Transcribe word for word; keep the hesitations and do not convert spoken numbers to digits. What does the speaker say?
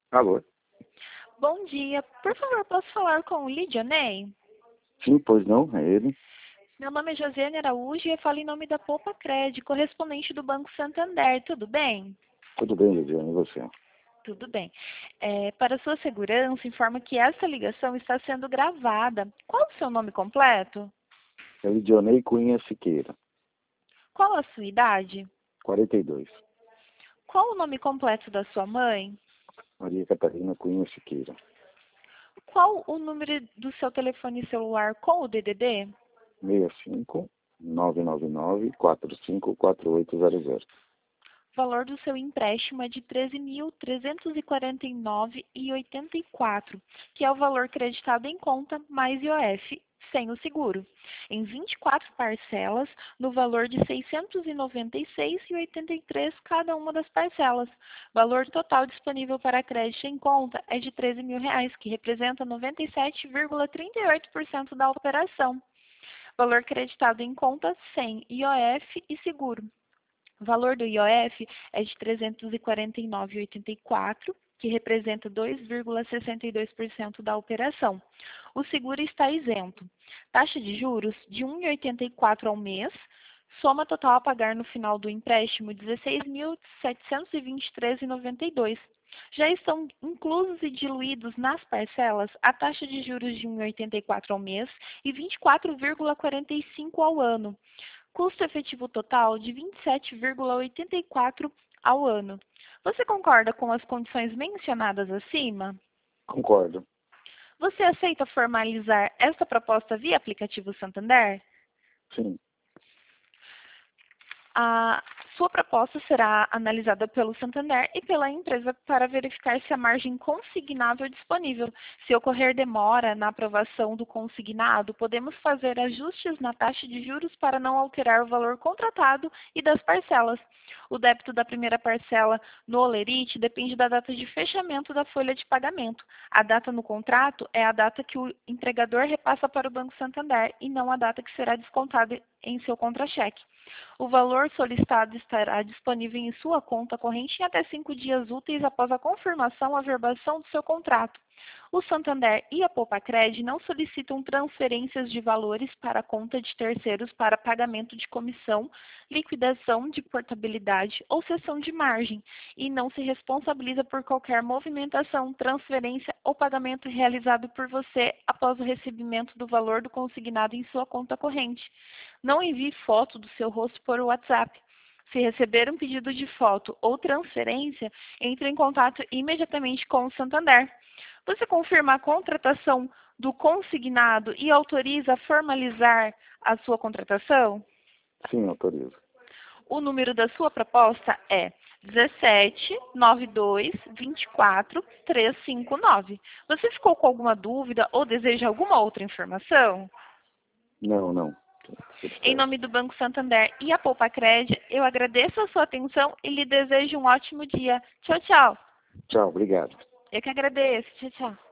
Alô? Bom dia. Por favor, posso falar com o Lidionei? Sim, pois não, é ele. Meu nome é Josiane Araújo e eu falo em nome da Poupa Cred, correspondente do Banco Santander. Tudo bem? Tudo bem, Lidiane, e você? Tudo bem. É, para sua segurança, informa que essa ligação está sendo gravada. Qual o seu nome completo? É Lidionei Cunha Siqueira, Qual a sua idade? quarenta e dois. Qual o nome completo da sua mãe? Maria Catarina Cunha Siqueira. Qual o número do seu telefone celular com o D D D? seis cinco nove nove nove quatro cinco quatro oito zero zero. O valor do seu empréstimo é de treze mil trezentos e quarenta e nove reais e oitenta e quatro centavos, que é o valor creditado em conta mais I O F sem o seguro, em vinte e quatro parcelas, no valor de seiscentos e noventa e seis reais e oitenta e três centavos cada uma das parcelas. O valor total disponível para crédito em conta é de treze mil reais, que representa noventa e sete vírgula trinta e oito por cento da operação. Valor creditado em conta sem I O F e seguro. O valor do I O F é de trezentos e quarenta e nove reais e oitenta e quatro centavos, que representa dois vírgula sessenta e dois por cento da operação. O seguro está isento. Taxa de juros de um vírgula oitenta e quatro por cento ao mês. Soma total a pagar no final do empréstimo, dezesseis mil setecentos e vinte e três reais e noventa e dois centavos. Já estão inclusos e diluídos nas parcelas a taxa de juros de um vírgula oitenta e quatro por cento ao mês e vinte e quatro vírgula quarenta e cinco por cento ao ano. Custo efetivo total de vinte e sete vírgula oitenta e quatro reais ao ano. Você concorda com as condições mencionadas acima? Concordo. Você aceita formalizar esta proposta via aplicativo Santander? Sim. A sua proposta será analisada pelo Santander e pela empresa para verificar se a margem consignável é disponível. Se ocorrer demora na aprovação do consignado, podemos fazer ajustes na taxa de juros para não alterar o valor contratado e das parcelas. O débito da primeira parcela no Olerite depende da data de fechamento da folha de pagamento. A data no contrato é a data que o entregador repassa para o Banco Santander e não a data que será descontada em seu contra-cheque. O valor solicitado estará disponível em sua conta corrente em até cinco dias úteis após a confirmação ou averbação do seu contrato. O Santander e a Poupa-Cred não solicitam transferências de valores para a conta de terceiros para pagamento de comissão, liquidação de portabilidade ou cessão de margem e não se responsabiliza por qualquer movimentação, transferência ou pagamento realizado por você após o recebimento do valor do consignado em sua conta corrente. Não envie foto do seu rosto por WhatsApp. Se receber um pedido de foto ou transferência, entre em contato imediatamente com o Santander. Você confirma a contratação do consignado e autoriza a formalizar a sua contratação? Sim, autorizo. O número da sua proposta é dezessete, noventa e dois, vinte e quatro, trezentos e cinquenta e nove. Você ficou com alguma dúvida ou deseja alguma outra informação? Não, não. Tudo Em certo. nome do Banco Santander e a Poupa-Cred, eu agradeço a sua atenção e lhe desejo um ótimo dia. Tchau, tchau. Tchau, obrigado. Eu que agradeço. Tchau, tchau.